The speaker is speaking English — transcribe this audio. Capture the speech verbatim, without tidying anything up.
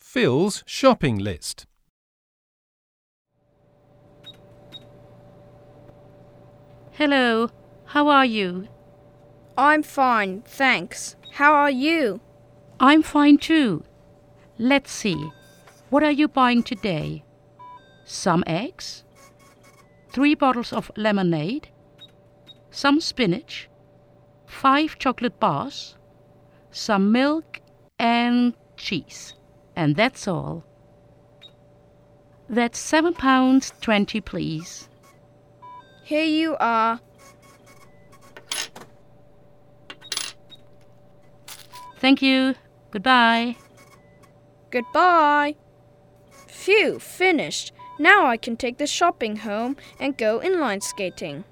Phil's shopping list. Hello, how are you? I'm fine, thanks. How are you? I'm fine too. Let's see. What are you buying today? Some eggs? Three bottles of lemonade? Some spinach? Five chocolate bars? Some milk and cheese. And that's all. That's seven pounds twenty, please. Here you are. Thank you. Goodbye. Goodbye. Phew, finished. Now I can take the shopping home and go inline skating.